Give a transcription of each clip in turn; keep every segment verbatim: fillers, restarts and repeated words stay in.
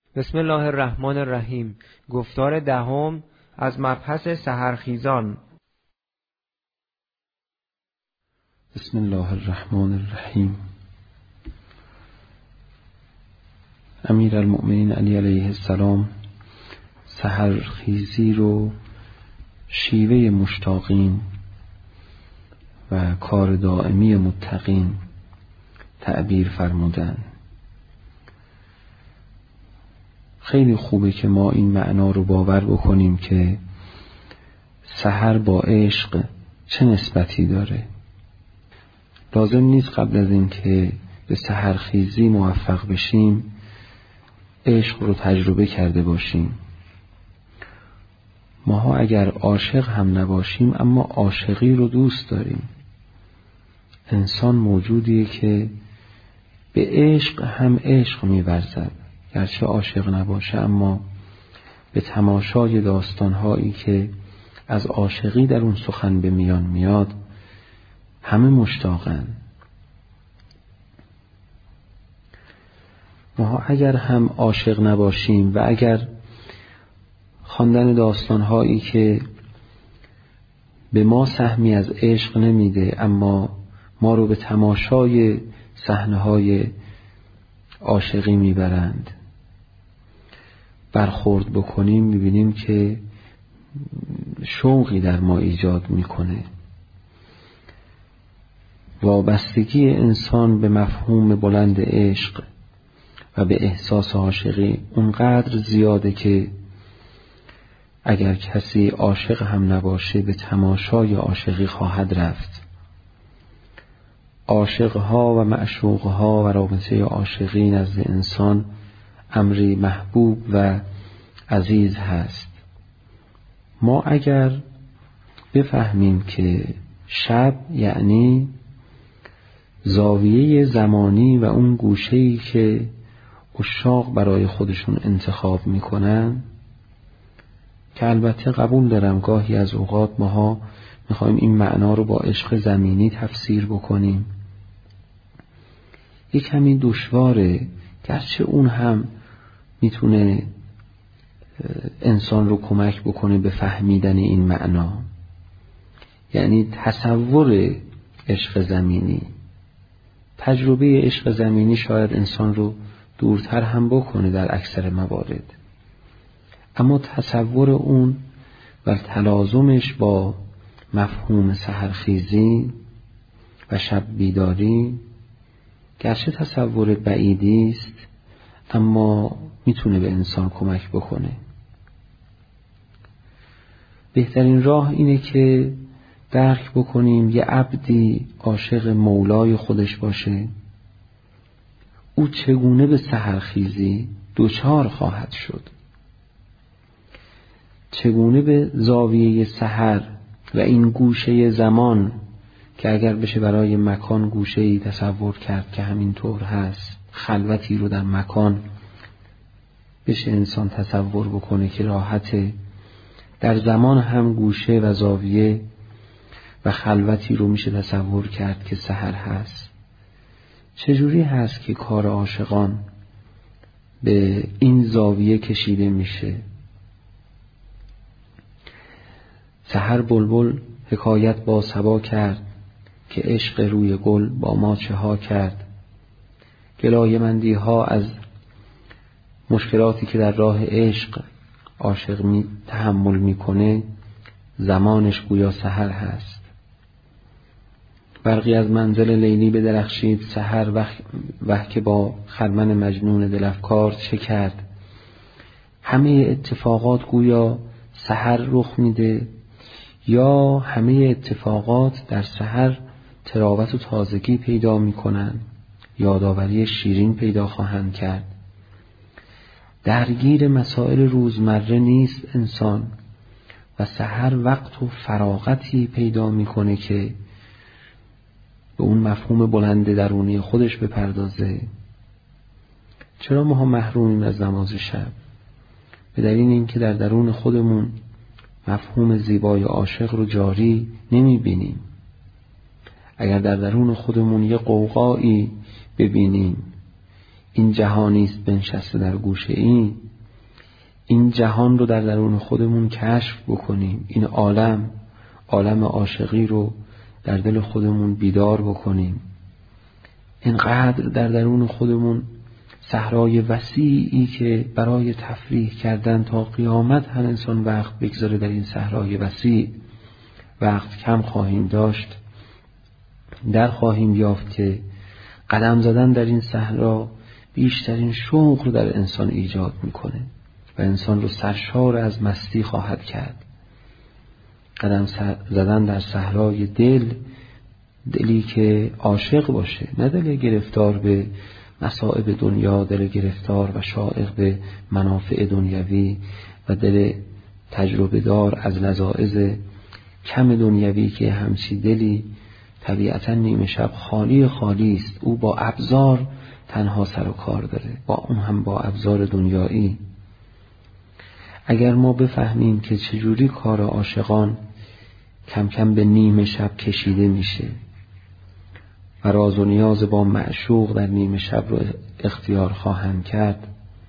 بسم الله الرحمن الرحیم. گفتار دهم از مبحث سحرخیزان. بسم الله الرحمن الرحیم. امیرالمؤمنین علی علیه السلام سحرخیزی رو شیوه مشتاقین و کار دائمی متقین تعبیر فرمودن. خیلی خوبه که ما این معنا رو باور بکنیم که سحر با عشق چه نسبتی داره. لازم نیست قبل از این که به سحرخیزی موفق بشیم عشق رو تجربه کرده باشیم. ماها اگر عاشق هم نباشیم اما عاشقی رو دوست داریم. انسان موجودیه که به عشق هم عشق می‌ورزد، گرچه عاشق نباشه اما به تماشای داستان‌هایی که از عاشقی در اون سخن به میان میاد همه مشتاقن. ما اگر هم عاشق نباشیم و اگر خواندن داستان‌هایی که به ما سهمی از عشق نمیده اما ما رو به تماشای صحنه‌های عاشقی میبرند برخورد بکنیم، میبینیم که شوقی در ما ایجاد میکنه. وابستگی انسان به مفهوم بلند عشق و به احساس عاشقی اونقدر زیاده که اگر کسی عاشق هم نباشه به تماشای عاشقی خواهد رفت. عاشقها و معشوقها و رابطه عاشقی نزد انسان امری محبوب و عزیز هست. ما اگر بفهمیم که شب یعنی زاویه زمانی و اون گوشه‌ای که عشاق برای خودشون انتخاب میکنن، که البته قبول دارم گاهی از اوقات ماها میخوایم این معنا رو با عشق زمینی تفسیر بکنیم، یک کمی دشواره، گرچه اون هم میتونه انسان رو کمک بکنه به فهمیدن این معنا. یعنی تصور عشق زمینی، تجربه عشق زمینی شاید انسان رو دورتر هم بکنه در اکثر موارد، اما تصور اون و تلازمش با مفهوم سحرخیزی و شب بیداری گرچه تصور بعیدی است اما میتونه به انسان کمک بکنه. بهترین راه اینه که درک بکنیم یه عبدی عاشق مولای خودش باشه، او چگونه به سحرخیزی دوچار خواهد شد، چگونه به زاویه سحر و این گوشه زمان که اگر بشه برای مکان گوشه‌ای تصور کرد که همین طور هست، خلوتی رو در مکان بشه انسان تصور بکنه که راحته، در زمان هم گوشه و زاویه و خلوتی رو میشه تصور کرد که سحر هست. چجوری هست که کار عاشقان به این زاویه کشیده میشه؟ سحر بلبل حکایت با صبا کرد که عشق روی گل با ما چه ها کرد. گلایه مندی ها از مشکلاتی که در راه عشق عاشق می تحمل میکنه زمانش گویا سحر هست. برقی از منزل لیلی بدرخشید سحر وح, وح که با خرمن مجنون دلفکار چه کرد. همه اتفاقات گویا سحر رخ میده یا همه اتفاقات در سحر تراوت و تازگی پیدا میکنن، یادآوری شیرین پیدا خواهند کرد. درگیر مسائل روزمره نیست انسان و سحر وقت و فراغتی پیدا میکنه که به اون مفهوم بلند درونی خودش بپردازه. چرا ما محرومیم از نماز شب؟ به دلیل اینکه در درون خودمون مفهوم زیبای عاشق رو جاری نمی بینیم. اگر در درون خودمون یه قوقایی ببینیم، این جهانی است بنشسته در گوشه این این جهان رو در درون خودمون کشف بکنیم، این عالم عالم عاشقی رو در دل خودمون بیدار بکنیم، اینقدر در درون خودمون صحرای وسیعی که برای تفریح کردن تا قیامت هر انسان وقت بگذاره در این صحرای وسیع وقت کم خواهیم داشت، در خواهیم یافت که قدم زدن در این صحرا بیشترین شوق رو در انسان ایجاد میکنه و انسان رو سرشار از مستی خواهد کرد. قدم زدن در صحرای دل، دلی که عاشق باشه، نه دل گرفتار به مصائب دنیا، دل گرفتار و شائق به منافع دنیوی و دل تجربه دار از لذاذ کم دنیوی که همچی دلی طبیعتا نیمه شب خالی خالی است. او با ابزار تنها سر و کار داره، با اون هم با ابزار دنیایی. اگر ما بفهمیم که چجوری کار عاشقان کم کم به نیمه شب کشیده میشه و راز و نیاز با معشوق در نیمه شب رو اختیار خواهند کرد،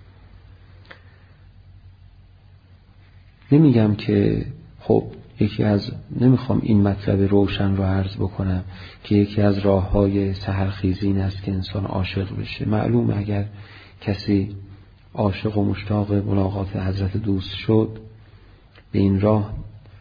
نمیگم که خب یکی از نمیخوام این مطلب روشن رو عرض بکنم که یکی از راه‌های سحرخیزی این است که انسان عاشق بشه. معلومه اگر کسی عاشق و مشتاق ملاقات حضرت دوست شد به این راه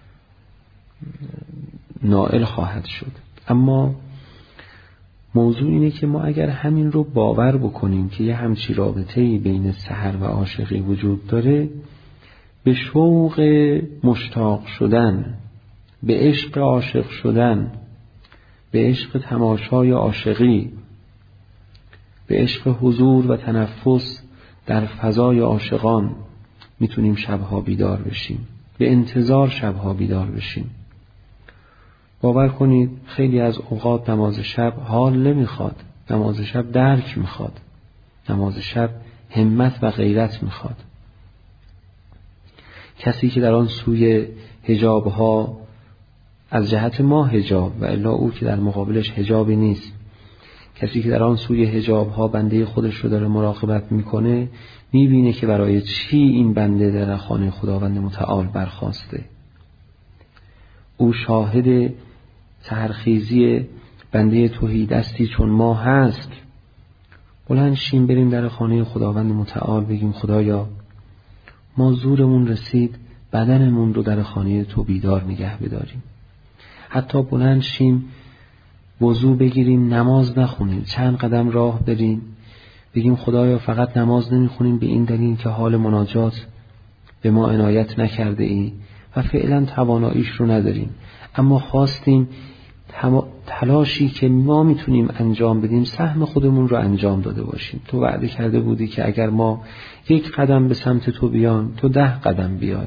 نائل خواهد شد. اما موضوع اینه که ما اگر همین رو باور بکنیم که یه همچی رابطه‌ای بین سحر و عاشقی وجود داره، به شوق مشتاق شدن، به عشق عاشق شدن، به عشق تماشای عاشقی، به عشق حضور و تنفس در فضای عاشقان میتونیم شبها بیدار بشیم، به انتظار شبها بیدار بشیم. باور کنید خیلی از اوقات نماز شب حال نمیخواد، نماز شب درک میخواد، نماز شب همت و غیرت میخواد. کسی که در آن سوی حجاب ها از جهت ما حجاب و الا او که در مقابلش حجابی نیست، کسی که در آن سوی حجاب ها بنده خودش رو داره مراقبت میکنه، میبینه که برای چی این بنده در خانه خداوند متعال برخاسته. او شاهد سحرخیزی بنده تهیدستی چون ما هست. بلند شیم بریم در خانه خداوند متعال بگیم خدایا ما زورمون رسید بدنمون رو در خانه تو بیدار نگه بداریم. حتی بلند شیم وضو بگیریم، نماز نخونیم، چند قدم راه بریم بگیم خدایا فقط نماز نمیخونیم به این دلیل که حال مناجات به ما عنایت نکرده ای و فعلا تواناییش رو نداریم، اما خواستیم تلاشی که ما میتونیم انجام بدیم سهم خودمون رو انجام داده باشیم. تو وعده کرده بودی که اگر ما یک قدم به سمت تو بیان تو ده قدم بیای،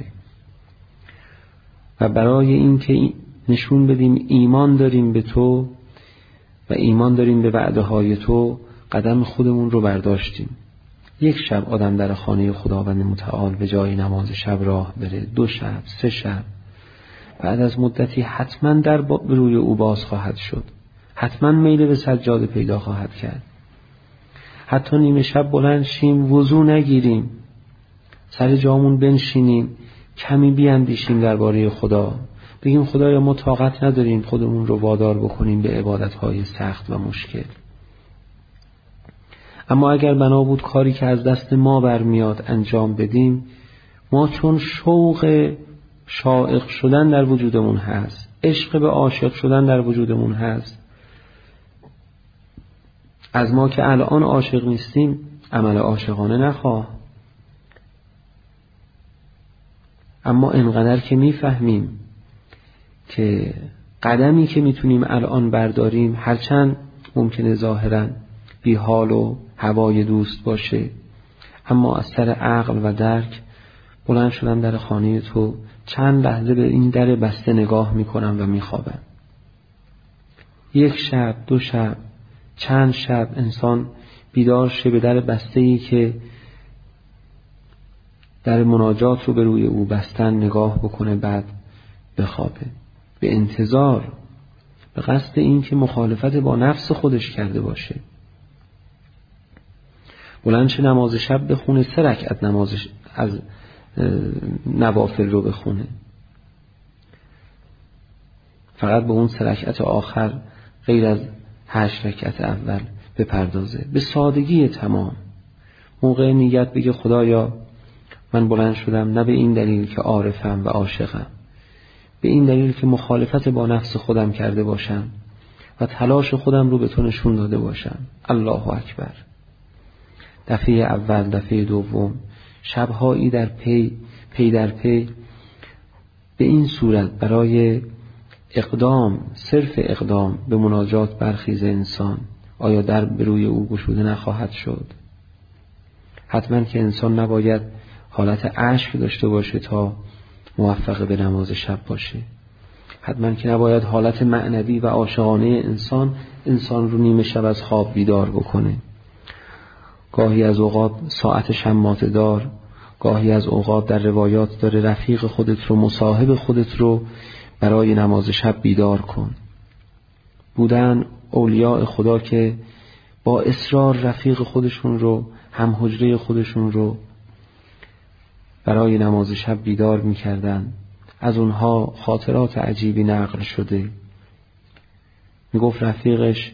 و برای این که نشون بدیم ایمان داریم به تو و ایمان داریم به وعده های تو قدم خودمون رو برداشتیم. یک شب آدم در خانه خداوند متعال به جای نماز شب راه بره، دو شب، سه شب، بعد از مدتی حتما در روی او باز خواهد شد، حتما میل به سجاده پیدا خواهد کرد. حتی نیمه شب بلند شیم وضو نگیریم، سر جامون بنشینیم، کمی بیاندیشیم درباره خدا، بگیم خدایا ما طاقت نداریم خودمون رو وادار بکنیم به عبادت‌های سخت و مشکل. اما اگر بنا بود کاری که از دست ما برمیاد انجام بدیم، ما چون شوق شائق شدن در وجودمون هست، عشق به عاشق شدن در وجودمون هست، از ما که الان عاشق نیستیم عمل عاشقانه نخواه. اما انقدر که میفهمیم که قدمی که میتونیم الان برداریم هرچند ممکنه ظاهراً بی حال و هوای دوست باشه، اما از سر عقل و درک بلند شدم در خانه تو، چند لحظه به این در بسته نگاه میکنم و میخوابم. یک شب، دو شب، چند شب انسان بیدار شه به در بسته‌ای که در مناجات رو به روی او بستن نگاه بکنه، بعد بخوابه به انتظار، به قصد این که مخالفت با نفس خودش کرده باشه. بلند شه نماز شب بخونه، سه رکعت نماز از نوافل رو بخونه، فقط به اون سه رکعت آخر غیر از هشت رکعت اول بپردازه، به سادگی تمام. موقع نیت بگه خدایا من بلند شدم نه به این دلیل که عارفم و عاشقم، به این دلیل که مخالفت با نفس خودم کرده باشم و تلاش خودم رو به تو نشون داده باشم. الله اکبر. دفعه اول، دفعه دوم، شبهایی در پی پی در پی به این صورت برای اقدام، صرف اقدام به مناجات برخیز انسان، آیا در به روی او گشوده نخواهد شد؟ حتما که انسان نباید حالت عشق داشته باشه تا موفق به نماز شب باشه. حتما که نباید حالت معنوی و عاشقانه انسان انسان رو نیمه شب از خواب بیدار بکنه. گاهی از اوقات ساعت شماته دار، گاهی از اوقات در روایات داره رفیق خودت رو، مصاحب خودت رو برای نماز شب بیدار کن. بودن اولیاء خدا که با اصرار رفیق خودشون رو، هم حجره خودشون رو برای نماز شب بیدار میکردن. از اونها خاطرات عجیبی نقل شده. میگفت رفیقش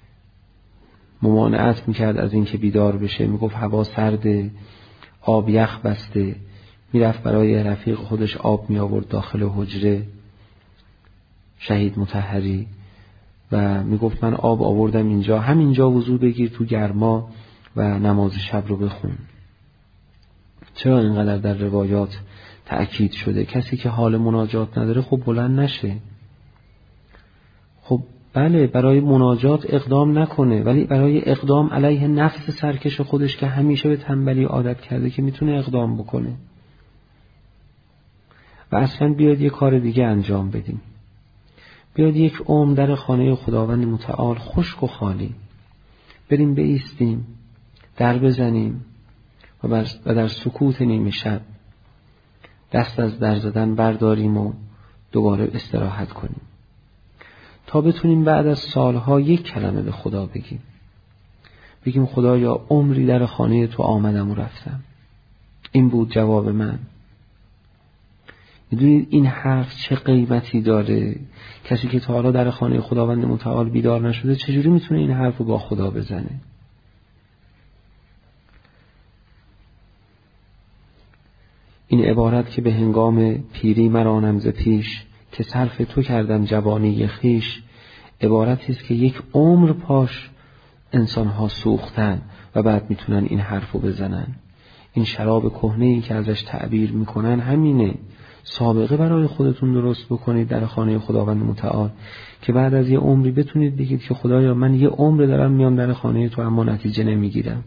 ممانعت میکرد از اینکه بیدار بشه، میگفت هوا سرده، آب یخ بسته. میرفت برای رفیق خودش آب می آورد داخل حجره، شهید مطهری، و میگفت من آب آوردم اینجا، همینجا وضو بگیر تو گرما و نماز شب رو بخون. چرا اینقدر در روایات تأکید شده؟ کسی که حال مناجات نداره خب بلند نشه. خب بله، برای مناجات اقدام نکنه، ولی برای اقدام علیه نفس سرکش خودش که همیشه به تنبلی عادت کرده که میتونه اقدام بکنه. و اصلا بیاد یه کار دیگه انجام بدیم. بیاد یک عمر در خانه خداوند متعال خشک و خالی بریم بایستیم، در بزنیم و در سکوت نیمه شب دست از در زدن برداریم و دوباره استراحت کنیم تا بتونیم بعد از سالها یک کلمه به خدا بگیم. بگیم خدایا عمری در خانه تو آمدم و رفتم، این بود جواب من. میدونید این حرف چه قیمتی داره؟ کسی که تا حالا در خانه خداوند متعال بیدار نشده چجوری میتونه این حرف رو با خدا بزنه؟ این عبارت که به هنگام پیری مرانم ز پیش، که صرف تو کردم جوانی خیش، عبارتی است که یک عمر پاش انسان‌ها سوختن و بعد میتونن این حرف رو بزنن. این شراب کهنه‌ای که ازش تعبیر میکنن همینه. سابقه برای خودتون درست بکنید در خانه خداوند متعال که بعد از یه عمری بتونید بگید که خدایا من یه عمر دارم میام در خانه تو اما نتیجه نمیگیرم.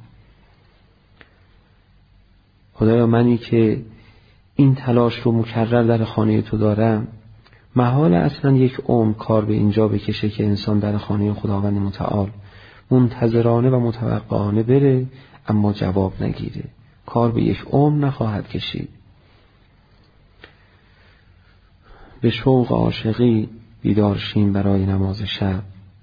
خدایا منی که این تلاش رو مکرر در خانه تو دارم، محال اصلا یک عمر کار به اینجا بکشه که انسان در خانه خداوند متعال منتظرانه و متوقعانه بره اما جواب نگیره. کار به یک عمر نخواهد کشید. به شوق عاشقی بیدار شیم برای نماز شب،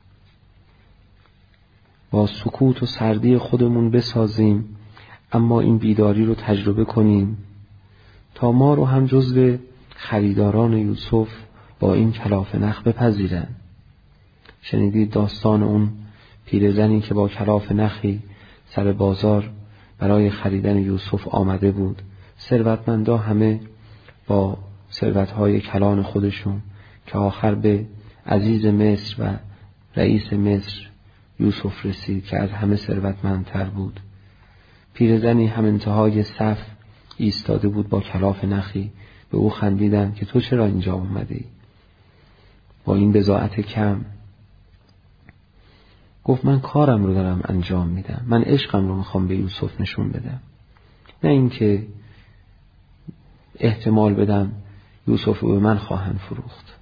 با سکوت و سردی خودمون بسازیم اما این بیداری رو تجربه کنیم تا ما رو هم جزو خریداران یوسف با این کلاف نخ بپذیرن. شنیدید داستان اون پیرزنی که با کلاف نخی سر بازار برای خریدن یوسف آمده بود. ثروتمندا همه با ثروت‌های کلان خودشون که آخر به عزیز مصر و رئیس مصر یوسف رسید که از همه ثروتمندتر بود. پیرزنی هم انتهای صف ایستاده بود با کلاف نخی. به او خندیدن که تو چرا اینجا اومدی با این بضاعت کم؟ گفت من کارم رو دارم انجام میدم، من عشقم رو میخوام به یوسف نشون بدم، نه اینکه احتمال بدم یوسف رو به من خواهند فروخت.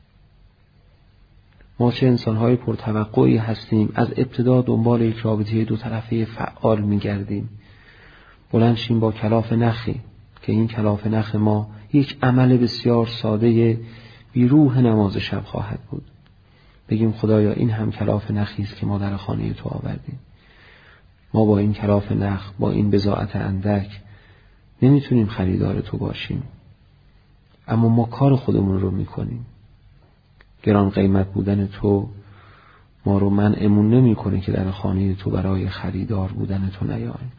ما چه انسان‌های پرتوقعی هستیم، از ابتدا دنبال یک رابطه دو طرفه فعال میگردیم. بلند شیم با کلاف نخی که این کلاف نخ ما یک عمل بسیار ساده بی روح نماز شب خواهد بود. بگیم خدایا این هم کلاف نخی است که ما در خانه تو آوردیم. ما با این کلاف نخ، با این بضاعت اندک نمیتونیم خریدار تو باشیم، اما ما کار خودمون رو میکنیم. گران قیمت بودن تو ما رو منعمون نمی کنه که در خانه تو برای خریدار بودن تو نیاییم.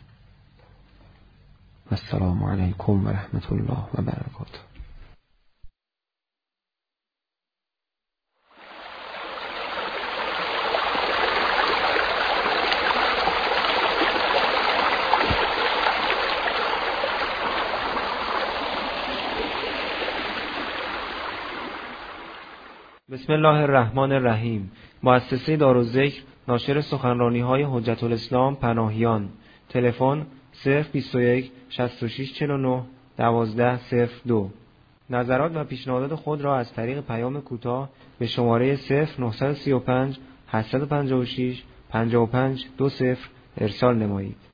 السلام علیکم و رحمت الله و برکاته. بسم الله الرحمن الرحیم. مؤسسه دارالذکر ناشر سخنرانی‌های حجت الاسلام پناهیان. تلفن صفر بیست و یک شصت و شش چهل و نه دوازده صفر دو. نظرات و پیشنهادات خود را از طریق پیام کوتاه به شماره صفر نه سه پنج هشت پنج شش پنج پنج دو صفر ارسال نمایید.